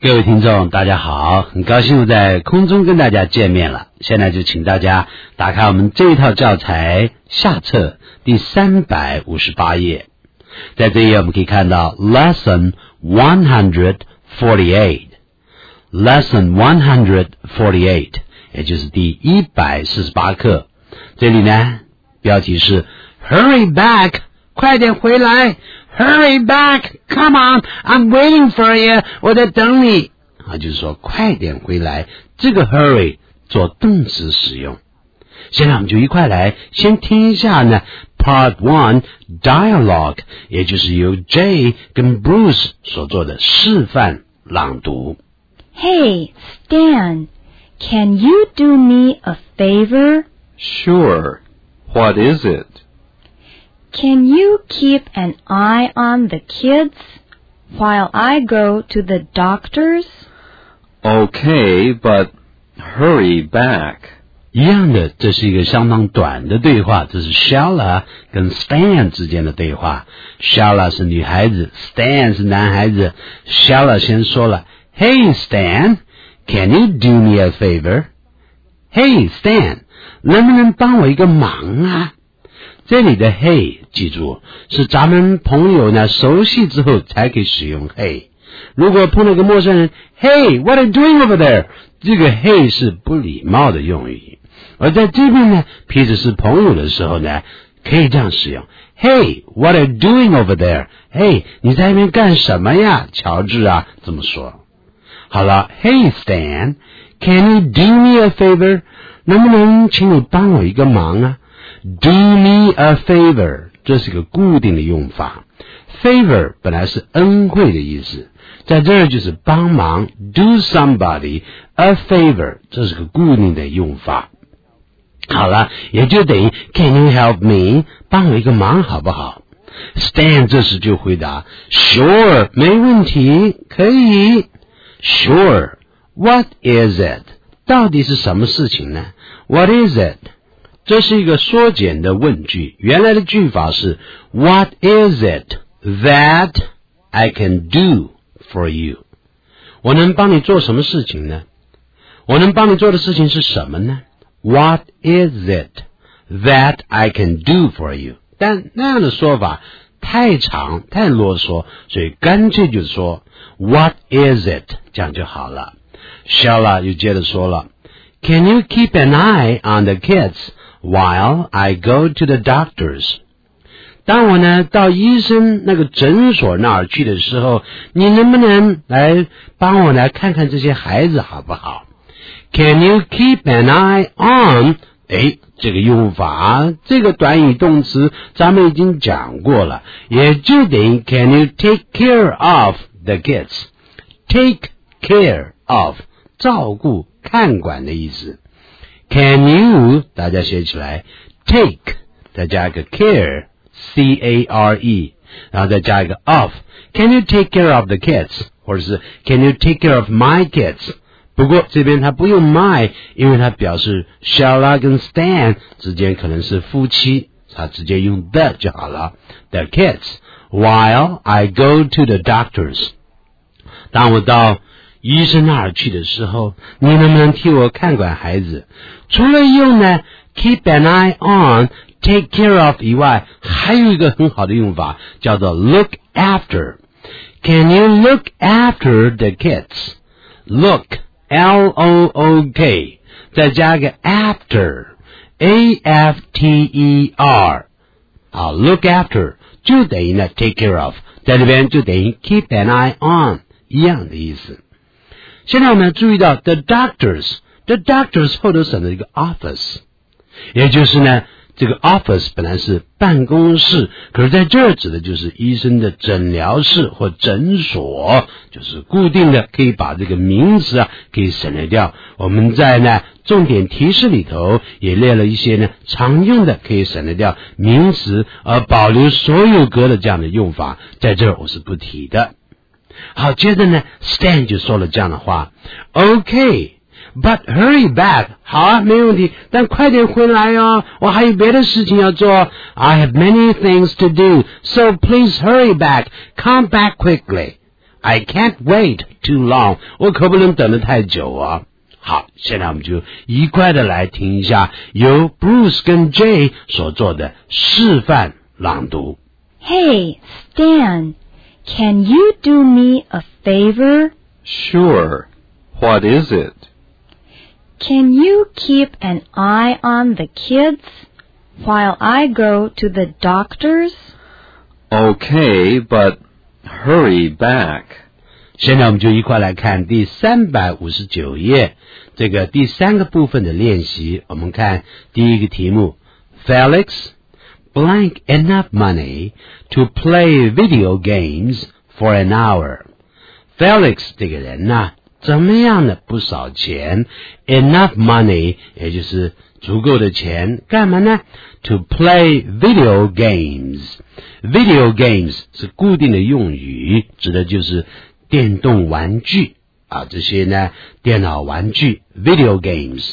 各位听众大家好，很高兴我在空中跟大家见面了。现在就请大家打开我们这一套教材下册第358页，在这一页我们可以看到 Lesson 148 Lesson 148，也就是第148课。这里呢标题是 Hurry back， 快点回来， Hurry back, come on, I'm waiting for you， 我在等你就是说快点回来，这个 hurry 做动词使用。现在我们就一块来先听一下呢 Part 1 Dialogue， 也就是由 Jay 跟 Bruce 所做的示范朗读。 Hey, Stan, can you do me a favor? Sure. What is it? Can you keep an eye on the kids while I go to the doctor's? Okay, but hurry back. 一样的，这是一个相当短的对话，这是 Shella 跟 Stan 之间的对话。Shella 是女孩子， Stan 是男孩子。Shella 先说了 Hey Stan, can you do me a favor? Hey Stan, 能不能帮我一个忙啊？这里的 Hey 记住是咱们朋友呢熟悉之后才可以使用 Hey。如果碰到一个陌生人 Hey, what are you doing over there? 这个 Hey 是不礼貌的用语。而在这边呢，譬如是朋友的时候呢，可以这样使用 Hey, what are you doing over there? Hey, 你在那边干什么呀？乔治啊，这么说。好了 Hey Stan, can you do me a favor? 能不能请你帮我一个忙啊？Do me a favor， 这是个固定的用法。Favor 本来是恩惠的意思，在这儿就是帮忙 do somebody a favor， 这是个固定的用法。好了，也就等于 Can you help me， 帮我一个忙好不好？ Stan 这时就回答 Sure， 没问题，可以。 Sure, what is it？ 到底是什么事情呢？ What is it？这是一个缩减的问句，原来的句法是 What is it that I can do for you？ 我能帮你做什么事情呢？我能帮你做的事情是什么呢？ What is it that I can do for you？ 但那样的说法太长太啰嗦，所以干脆就说 What is it？ 这样就好了。 Shella 又接着说了 Can you keep an eye on the kids?While I go to the doctor's， 当我呢到医生那个诊所那儿去的时候，你能不能来帮我来看看这些孩子好不好？ Can you keep an eye on？ 这个用法，这个短语动词咱们已经讲过了，也就等于 Can you take care of the kids？ Take care of， 照顾看管的意思。Can you 大家写起来 take 再加一个 care C-A-R-E 然后再加一个 of Can you take care of the kids 或者是 Can you take care of my kids 不过这边它不用 my 因为它表示 Shella 跟 Stan 之间可能是夫妻它直接用 the 就好了 The kids while I go to the doctors 当我到医生那儿去的时候，你能不能替我看管孩子？除了用呢 keep an eye on take care of 以外，还有一个很好的用法叫做 look after。 Can you look after the kids？ Look L-O-O-K 再加个 after A-F-T-E-R 好 look after 就等于呢 take care of 在这边就等于 keep an eye on 一样的意思。现在我们注意到 the doctors 后头省了一个 office， 也就是呢这个 office 本来是办公室，可是在这儿指的就是医生的诊疗室或诊所，就是固定的，可以把这个名词可以省略掉。我们在呢重点提示里头也列了一些呢常用的可以省略掉名词而保留所有格的这样的用法，在这儿我是不提的。好，接着呢 Stan 就说了这样的话 OK But hurry back 好啊，没问题，但快点回来哦，我还有别的事情要做 I have many things to do So please hurry back Come back quickly I can't wait too long. 我可不能等得太久啊。好，现在我们就一块的来听一下由 Bruce 跟 Jay 所做的示范朗读。 Hey, Stan, can you do me a favor? Sure. What is it? Can you keep an eye on the kids while I go to the doctor's? Okay, but hurry back. 现在我们就一块来看第359页这个第3个部分的练习。我们看第一个题目 Felix blank enough money to play video games for an hour. Felix 这个人啊，怎么样呢？不少钱 enough money 也就是足够的钱干嘛呢？ To play video games. Video games 是固定的用语，指的就是电动玩具啊，这些呢电脑玩具 video games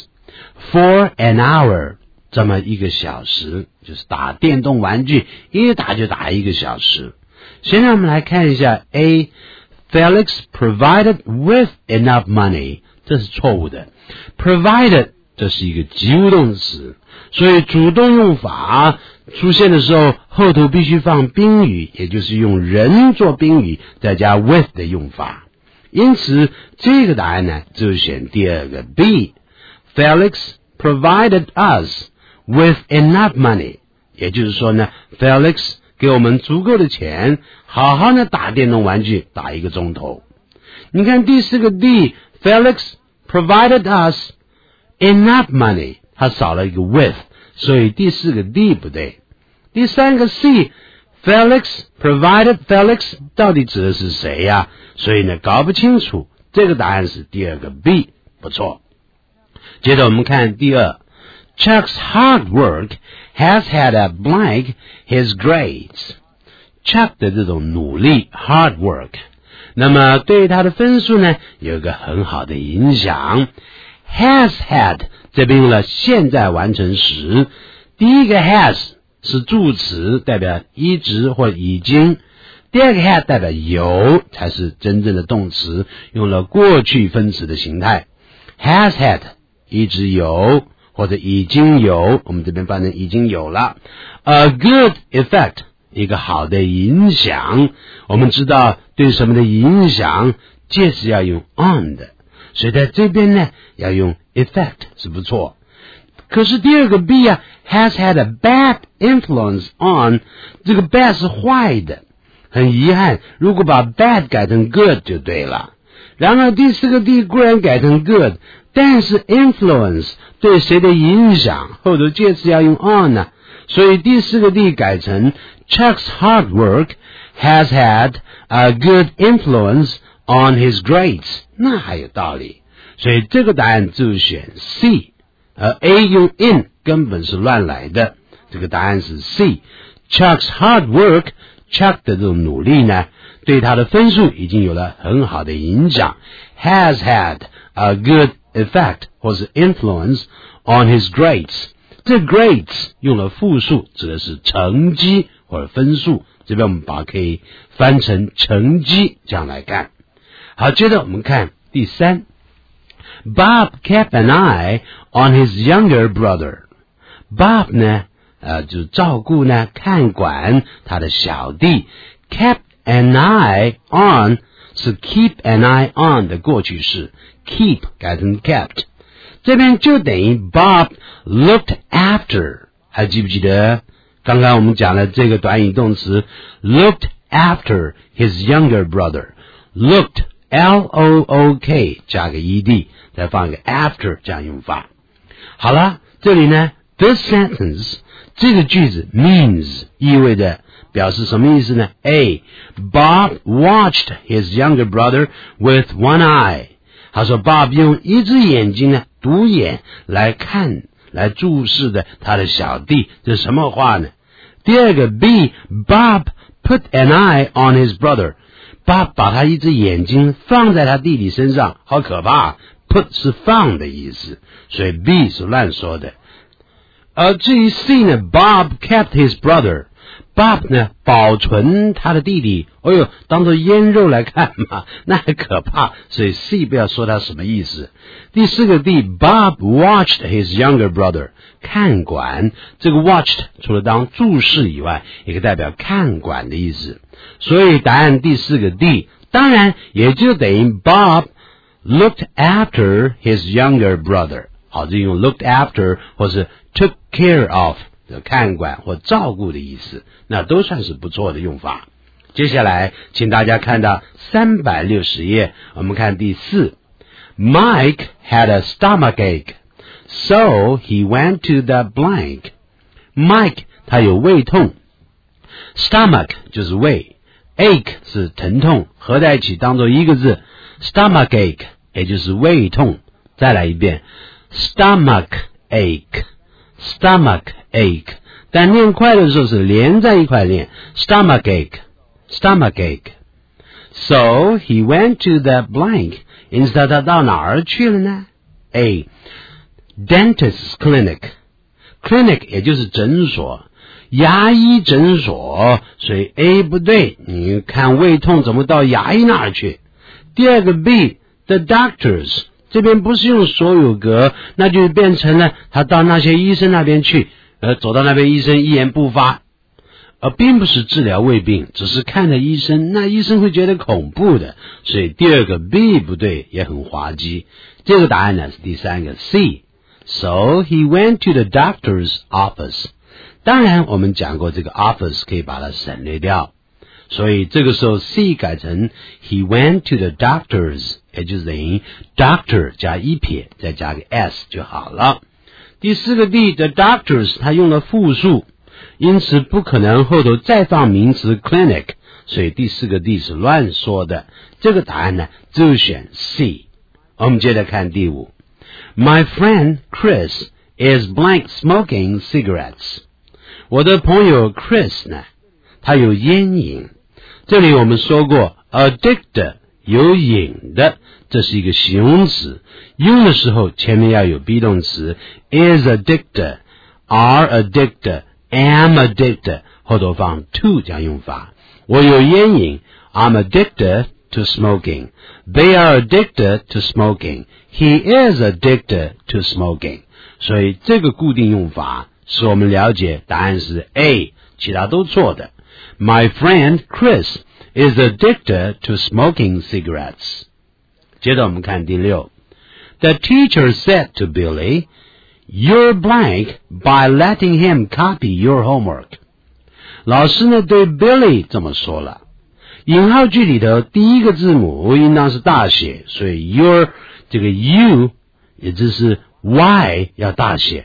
for an hour 这么1个小时，就是打电动玩具，一打就打1个小时。现在我们来看一下 A Felix provided with enough money 这是错误的 provided 这是一个及物动词，所以主动用法出现的时候后头必须放宾语，也就是用人做宾语再加 with 的用法，因此这个答案呢就选第二个 B Felix provided us with enough money 也就是说呢 Felix 给我们足够的钱好好的打电动玩具打1个钟头。你看第4个 D Felix provided us enough money 它少了一个 with 所以第4个 D 不对。第3个 C Felix provided Felix 到底指的是谁呀？所以呢搞不清楚，这个答案是第2个 B 不错。接着我们看第2 Chuck's hard work has had a blank his grades. Chuck 的这种努力 hard work 那么对他的分数呢有一个很好的影响。has had 这边用了现在完成时，第一个 has 是助词，代表一直或已经，第二个 had 代表有，才是真正的动词，用了过去分词的形态。has had 一直有或者已经有，我们这边翻成已经有了。A good effect 一个好的影响，我们知道对什么的影响介词要用 on 的，所以在这边呢要用 effect 是不错。可是第2个 B 啊 has had a bad influence on 这个 bad 是坏的，很遗憾如果把 bad 改成 good 就对了。然而第4个 D 固然改成 good， 但是 influence 对谁的影响后头介词要用 on 呢，所以第4个 D 改成 Chuck's hard work has had a good influence on his grades， 那还有道理，所以这个答案就选 C， 而 A 用 in 根本是乱来的，这个答案是 C。 Chuck's hard work Chuck 的这种努力呢对他的分数已经有了很好的影响， has had a good effect 或是 influence on his grades， 这 grades 用了复数指的是成绩或者分数，这边我们把它可以翻成成绩这样来看。好，接着我们看第3 Bob kept an eye on his younger brother。 Bob 呢就照顾呢看管他的小弟， kept an eye on 是 keep an eye on 的过去式， keep 改成 kept， 这边就等于 Bob looked after， 还记不记得刚刚我们讲了这个短语动词 looked after his younger brother， looked L-O-O-K 加个 ed 再放一个 after 这样用法。好了，这里呢 this sentence 这个句子 means 意味着表示什么意思呢？ A Bob watched his younger brother with one eye， 他说 Bob 用一只眼睛呢独眼来看来注视的他的小弟，这是什么话呢？第2个 B Bob put an eye on his brother， Bob 把他一只眼睛放在他弟弟身上，好可怕， put 是放的意思，所以 B 是乱说的。而至于 C 呢 Bob kept his brother， Bob 呢保存他的弟弟，当作腌肉来看嘛，那很可怕，所以 C 不要说他什么意思。第4个 D Bob watched his younger brother， 看管，这个 watched 除了当注视以外，也可以代表看管的意思，所以答案第4个 D 当然也就等于 Bob looked after his younger brother， 好，这用 looked after 或是 took care of看管或照顾的意思，那都算是不错的用法。接下来请大家看到360页，我们看第4 Mike had a stomachache, so he went to the blank. Mike 他有胃痛， stomach 就是胃， ache 是疼痛，合在一起当作一个字， stomachache 也就是胃痛。再来一遍 stomachache， 但念快的时候是连在一块念 stomachache。 So he went to the blank， 因此他到哪儿去了呢？ A dentist's clinic， clinic 也就是诊所，牙医诊所，所以 A 不对，你看胃痛怎么到牙医那儿去？第2个 B the doctors， 这边不是用所有格，那就变成了他到那些医生那边去，走到那边医生一言不发，并不是治疗胃病，只是看了医生，那医生会觉得恐怖的，所以第2个 B 不对，也很滑稽。这个答案呢是第3个 C。 So he went to the doctor's office， 当然我们讲过这个 office 可以把它省略掉，所以这个时候 C 改成 he went to the doctor's， 也就是等于 doctor 加一撇再加个 s 就好了。第4个 D the doctors 他用了复数，因此不可能后头再放名词 clinic， 所以第4个 D 是乱说的，这个答案呢就选 C。 我们接着看第5 My friend Chris is blank smoking cigarettes， 我的朋友 Chris 呢他有烟瘾，这里我们说过 addict 有瘾的，这是一个形容词，用的时候前面要有 be 动词 is addicted， are addicted， am addicted， 后头放 to 这样用法。我有烟瘾 I'm addicted to smoking， They are addicted to smoking， He is addicted to smoking。 所以这个固定用法使我们了解答案是 A， 其他都错的。 My friend Chris is addicted to smoking cigarettes。 接着我们看第6 The teacher said to Billy You're blank by letting him copy your homework。 老师呢对 Billy 这么说了，引号句里头第1个字母应当是大写，所以 your 这个 you 也就是 y 要大写，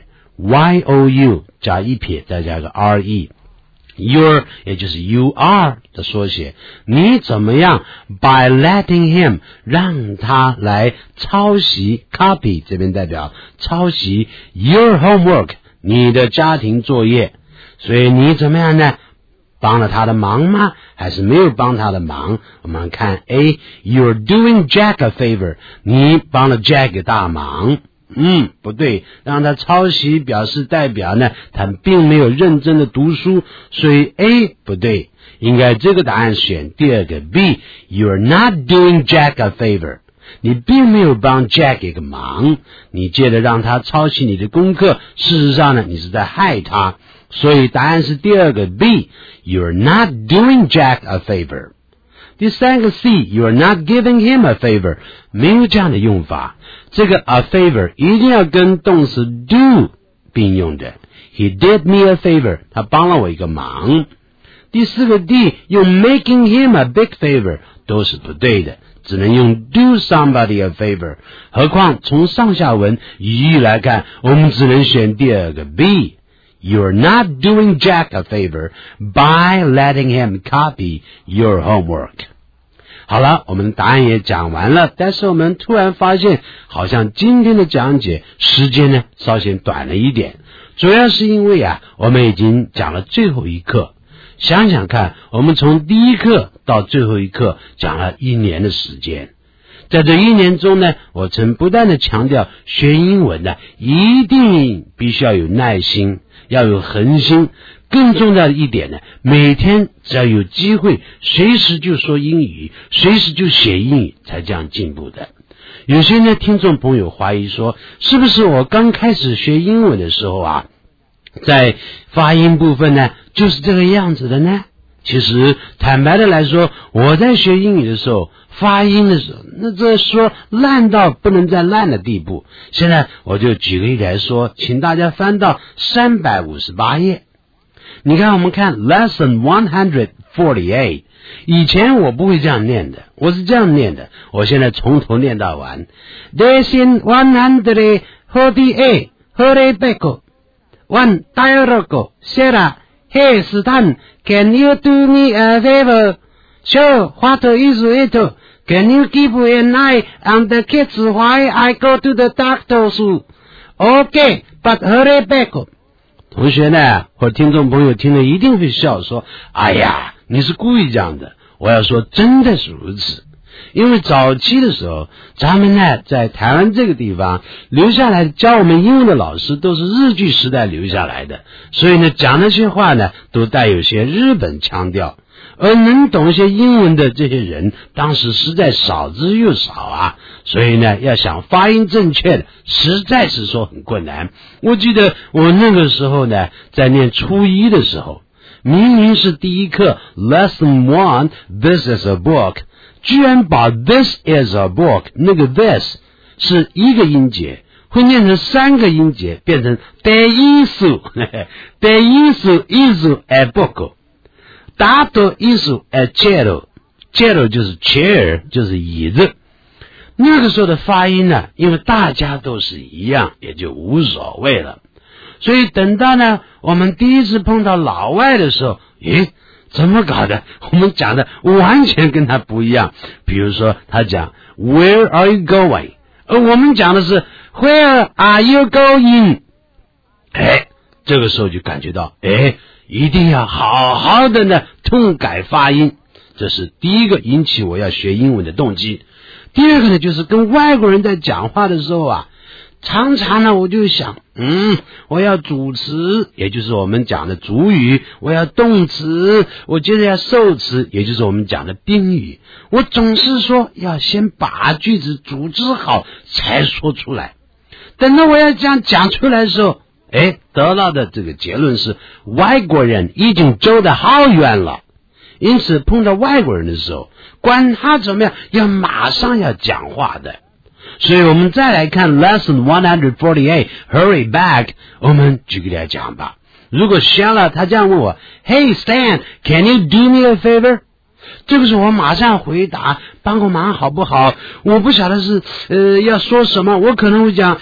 you 加一撇再加个 re， your 也就是 you are 的缩写。你怎么样 by letting him 让他来抄袭 copy 这边代表抄袭 your homework 你的家庭作业，所以你怎么样呢？帮了他的忙吗？还是没有帮他的忙？我们看 A You're doing Jack a favor， 你帮了 Jack 个大忙。不对，让他抄袭表示代表呢他并没有认真的读书，所以 A 不对，应该这个答案选第2个 B You're not doing Jack a favor， 你并没有帮 Jack 一个忙，你借着让他抄袭你的功课，事实上呢你是在害他，所以答案是第2个 B You're not doing Jack a favor。 第3个 C You're not giving him a favor， 没有这样的用法，这个 a favor 一定要跟动词 do 并用的。 He did me a favor， 他帮了我一个忙。第4个 D 用 making him a big favor 都是不对的，只能用 do somebody a favor， 何况从上下文语义来看，我们只能选第2个 B You're not doing Jack a favor by letting him copy your homework。 好了，我们答案也讲完了，但是我们突然发现好像今天的讲解时间呢稍显短了一点，主要是因为我们已经讲了最后一课。想想看，我们从第一课到最后一课讲了1年的时间， 在这1年中呢，我曾不断的强调学英文呢，一定必须要有耐心，要有恒心。更重要的一点呢，每天只要有机会，随时就说英语，随时就写英语，才这样进步的。有些呢听众朋友怀疑说，是不是我刚开始学英文的时候啊，在发音部分呢就是这个样子的呢？其实坦白的来说，我在学英语的时候，发音的时候，那这说烂到不能再烂的地步。现在我就举个例来说，请大家翻到358页。你看，我们看 Lesson 148。以前我不会这样念的，我是这样念的，我现在从头念到完。Lesson 148 Hurry back. One dialogue. Sarah.Hey, Stan, can you do me a favor? Sure, what is it? Can you keep an eye on the kids while I go to the doctor's? Okay, but hurry back. 同学呢，或听众朋友听了一定会笑说，哎呀，你是故意这样的。我要说真的是如此。因为早期的时候，咱们呢在台湾这个地方留下来教我们英文的老师都是日据时代留下来的，所以呢讲那些话呢都带有些日本腔调，而能懂一些英文的这些人当时实在少之又少啊，所以呢要想发音正确的实在是说很困难。我记得我那个时候呢在念初一的时候，明明是第一课 Lesson 1 This is a book，居然把 this is a book 那个 this 是一个音节会念成3个音节，变成第一数is a book， 大的意思 a chair 就是 chair 就是椅子。那个时候的发音呢，因为大家都是一样，也就无所谓了。所以等到呢我们第一次碰到老外的时候，怎么搞的？我们讲的完全跟他不一样。比如说他讲 Where are you going？ 而我们讲的是 Where are you going？ 这个时候就感觉到一定要好好的呢痛改发音。这是第一个引起我要学英文的动机。第二个呢，就是跟外国人在讲话的时候啊，常常呢我就想我要主词，也就是我们讲的主语，我要动词，我接着要受词，也就是我们讲的宾语。我总是说要先把句子组织好才说出来，等到我要这样讲出来的时候，得到的这个结论是外国人已经走得好远了。因此碰到外国人的时候，管他怎么样，要马上要讲话的。所以我们再来看 Lesson 148 Hurry back。 我们举个例来讲吧。如果 Sheila 他这样问我 Hey Stan, can you do me a favor？ 这个时候我马上回答帮个忙好不好？我不晓得是要说什么，我可能会讲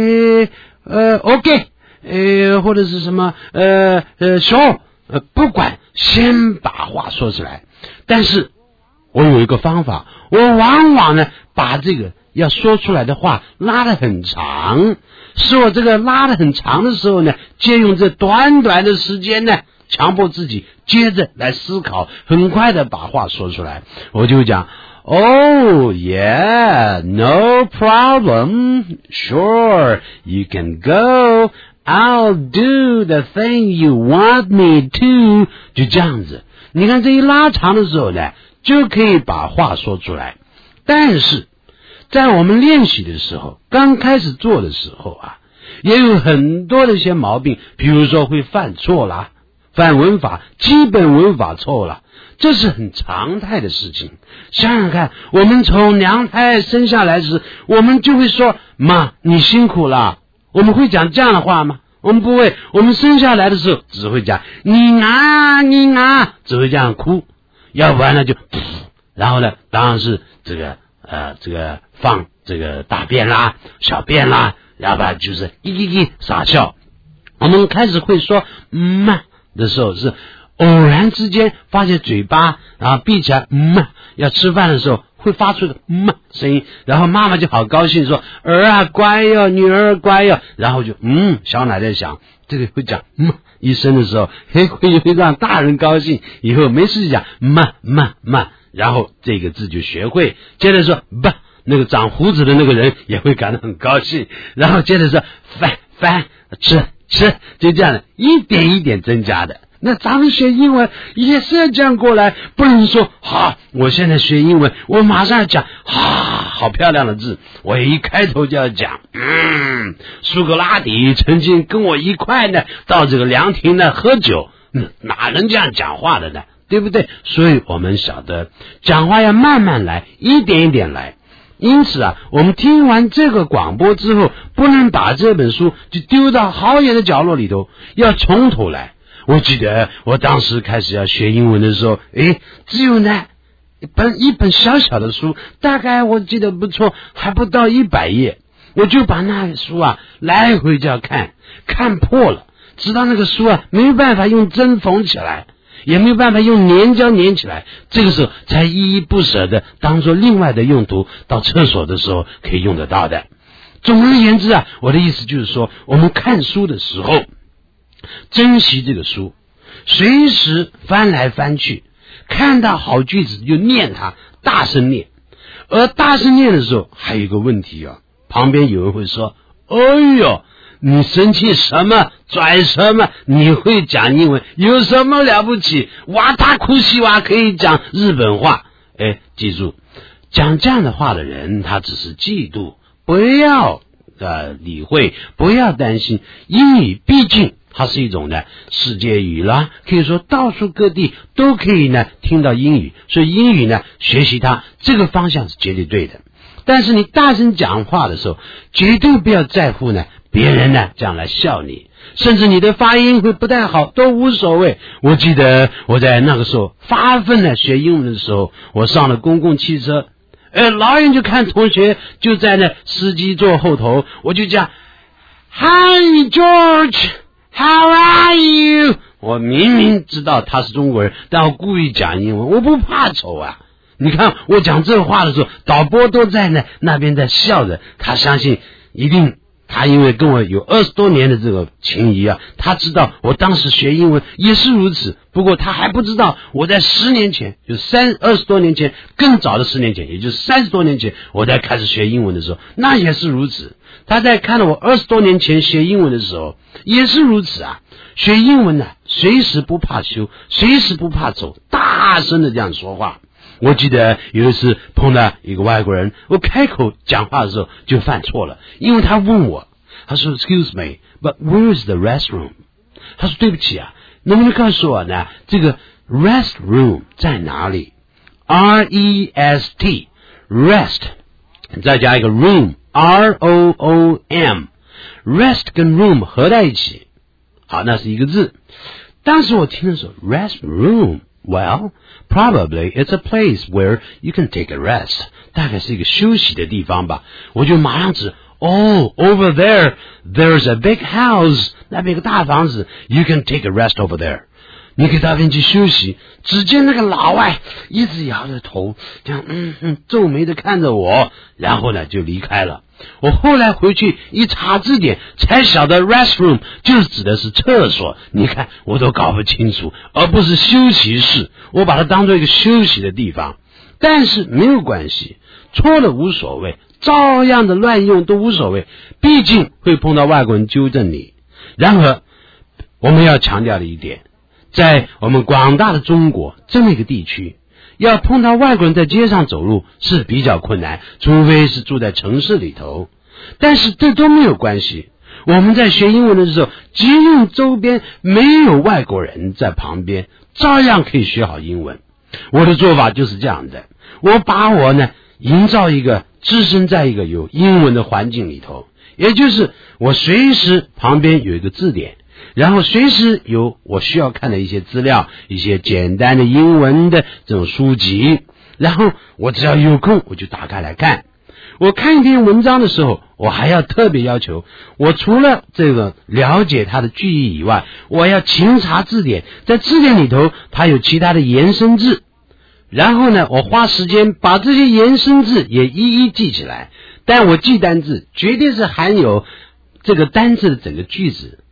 OK， 或者是什么sure， 不管，先把话说出来。但是我有一个方法，我往往呢把这个要说出来的话拉得很长，使我这个拉得很长的时候呢，借用这短短的时间呢，强迫自己接着来思考，很快的把话说出来。我就讲Oh yeah, no problem. Sure, you can go. I'll do the thing you want me to. 就这样子，你看这一拉长的时候呢，就可以把话说出来。但是在我们练习的时候，刚开始做的时候啊，也有很多的一些毛病，比如说会犯错啦，犯文法，基本文法错了，这是很常态的事情。想想看，我们从娘胎生下来时，我们就会说妈你辛苦了，我们会讲这样的话吗？我们不会。我们生下来的时候只会讲你啊，只会这样哭，要不然呢就然后呢当然是这个放这个大便啦小便啦，要不然就是傻笑。我们开始会说的时候是偶然之间发现嘴巴闭起来要吃饭的时候会发出的声音，然后妈妈就好高兴说儿啊乖哟，女儿乖哟，然后就小奶奶想这个会讲一声的时候会让大人高兴，以后没事就讲然后这个字就学会。接着说那个长胡子的那个人也会感到很高兴，然后接着说翻吃，就这样的一点一点增加的。那咱们学英文也是要这样过来，不能说好，我现在学英文，我马上要讲好漂亮的字，我一开头就要讲苏格拉底曾经跟我一块呢到这个凉亭呢喝酒，哪能这样讲话的呢？对不对？所以我们晓得讲话要慢慢来，一点一点来。因此啊，我们听完这个广播之后，不能把这本书就丢到好远的角落里头，要从头来。我记得我当时开始要学英文的时候，只有呢一本小小的书，大概我记得不错，还不到100页，我就把那个书啊来回就要看破了，直到那个书啊没有办法用针缝起来，也没有办法用粘胶粘起来，这个时候才依依不舍的当做另外的用途，到厕所的时候可以用得到的。总而言之啊，我的意思就是说，我们看书的时候珍惜这个书，随时翻来翻去，看到好句子就念它，大声念。而大声念的时候还有一个问题啊，旁边有人会说，哎呦，你生气什么拽什么，你会讲英文有什么了不起，哇达库西哇可以讲日本话。记住，讲这样的话的人他只是嫉妒，不要理会，不要担心。英语毕竟它是一种呢世界语啦，可以说到处各地都可以呢听到英语，所以英语呢学习它这个方向是绝对对的。但是你大声讲话的时候，绝对不要在乎呢别人呢这样来笑你，甚至你的发音会不太好都无所谓。我记得我在那个时候发奋呢学英文的时候，我上了公共汽车，老远就看同学就在那司机座后头，我就讲 Hi George How are you？ 我明明知道他是中国人，但我故意讲英文，我不怕丑啊。你看我讲这话的时候，导播都在那边在笑着，他相信一定他因为跟我有20多年的这个情谊啊，他知道我当时学英文也是如此。不过他还不知道我在10年前，就20多年前，更早的10年前，也就是30多年前，我在开始学英文的时候，那也是如此。他在看了我20多年前学英文的时候也是如此啊。学英文呢，随时不怕羞，随时不怕丑，大声的这样说话。我记得有一次碰到一个外国人，我开口讲话的时候就犯错了，因为他问我，他说 Excuse me, but where is the restroom？ 他说对不起啊，能不能告诉我呢这个 restroom 在哪里？ R-E-S-T rest 再加一个 room R-O-O-M rest 跟 room 合在一起，好，那是一个字。当时我听的时候 restroom Well, probably it's a place where you can take a rest. 大概是一个休息的地方吧。我就马上指over there, there's a big house. 那边有个大房子 You can take a rest over there. 你可以到那边去休息。只见那个老外一直摇着头，这样皱眉的看着我，然后呢就离开了。我后来回去一查字典，才晓得 restroom 就是指的是厕所。你看我都搞不清楚，而不是休息室，我把它当做一个休息的地方。但是没有关系，错了无所谓，照样的乱用都无所谓，毕竟会碰到外国人纠正你。然而我们要强调的一点，在我们广大的中国这么一个地区，要碰到外国人在街上走路是比较困难，除非是住在城市里头。但是这都没有关系，我们在学英文的时候，即使周边没有外国人在旁边，照样可以学好英文。我的做法就是这样的，我把我呢营造一个置身在一个有英文的环境里头，也就是我随时旁边有一个字典，然后随时有我需要看的一些资料，一些简单的英文的这种书籍，然后我只要有空我就打开来看。我看一篇文章的时候，我还要特别要求，我除了这个了解它的句意以外，我要勤查字典，在字典里头它有其他的延伸字，然后呢我花时间把这些延伸字也一一记起来。但我记单字绝对是含有这个单字的整个句子，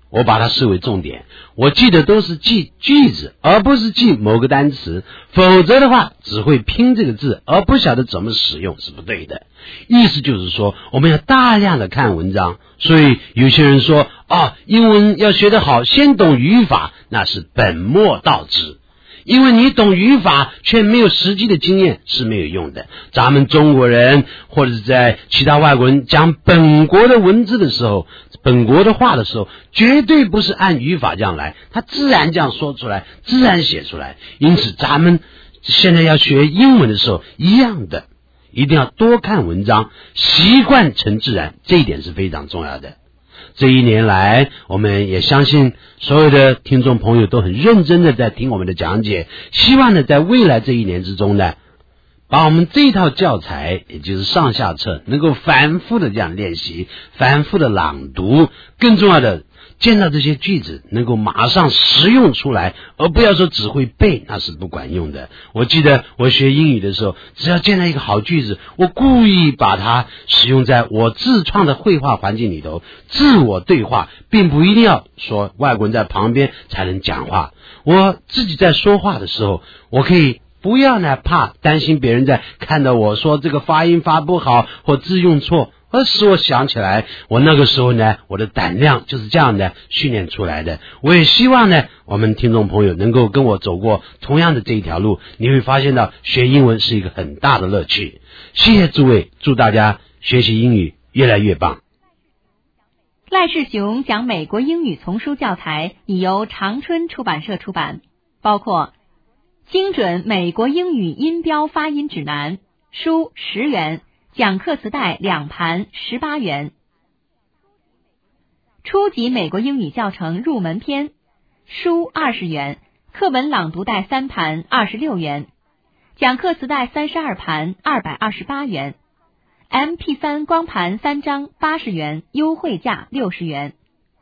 我把它视为重点，我记得都是记句子，而不是记某个单词，否则的话只会拼这个字，而不晓得怎么使用是不对的。意思就是说，我们要大量的看文章，所以有些人说英文要学得好，先懂语法，那是本末倒置。因为你懂语法却没有实际的经验是没有用的。咱们中国人或者是在其他外国人讲本国的文字的时候，本国的话的时候，绝对不是按语法这样来，他自然这样说出来，自然写出来。因此咱们现在要学英文的时候一样的，一定要多看文章，习惯成自然，这一点是非常重要的。这一年来，我们也相信所有的听众朋友都很认真的在听我们的讲解，希望呢在未来这一年之中呢，把我们这一套教材，也就是上下册，能够反复的这样练习，反复的朗读，更重要的见到这些句子能够马上实用出来，而不要说只会背，那是不管用的。我记得我学英语的时候，只要见到一个好句子，我故意把它使用在我自创的绘画环境里头，自我对话，并不一定要说外国人在旁边才能讲话。我自己在说话的时候，我可以不要呢怕担心别人在看到我说这个发音发不好或字用错，而使我想起来，我那个时候呢，我的胆量就是这样的训练出来的。我也希望呢，我们听众朋友能够跟我走过同样的这一条路，你会发现到学英文是一个很大的乐趣。谢谢诸位，祝大家学习英语越来越棒。 赖世雄讲美国英语丛书教材已由长春出版社出版，包括精准美国英语音标发音指南书10元，讲课磁带2盘18元，初级美国英语教程入门篇书20元，课文朗读带3盘26元，讲课磁带32盘228元， MP3 光盘3张80元，优惠价60元，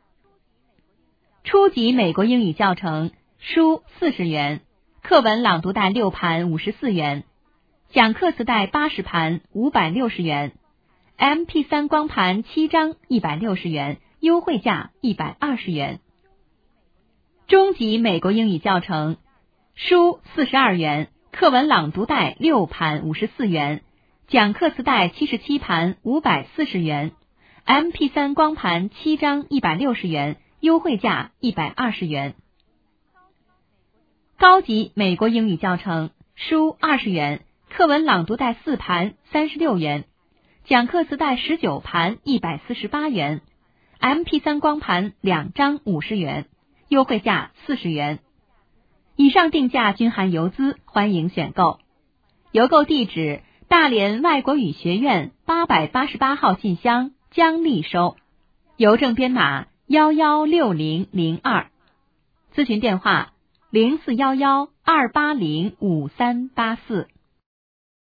初级美国英语教程书40元，课文朗读带6盘54元，讲课磁带80盘560元， MP3 光盘7张160元，优惠价120元，中级美国英语教程书42元，课文朗读带6盘54元，讲课磁带77盘540元， MP3 光盘7张160元，优惠价120元，高级美国英语教程书20元，课文朗读带4盘36元，讲课磁带19盘148元， MP3 光盘2张50元，优惠价40元。以上定价均含邮资，欢迎选购。邮购地址：大连外国语学院888号信箱，江丽收，邮政编码116002，咨询电话0411-280-5384。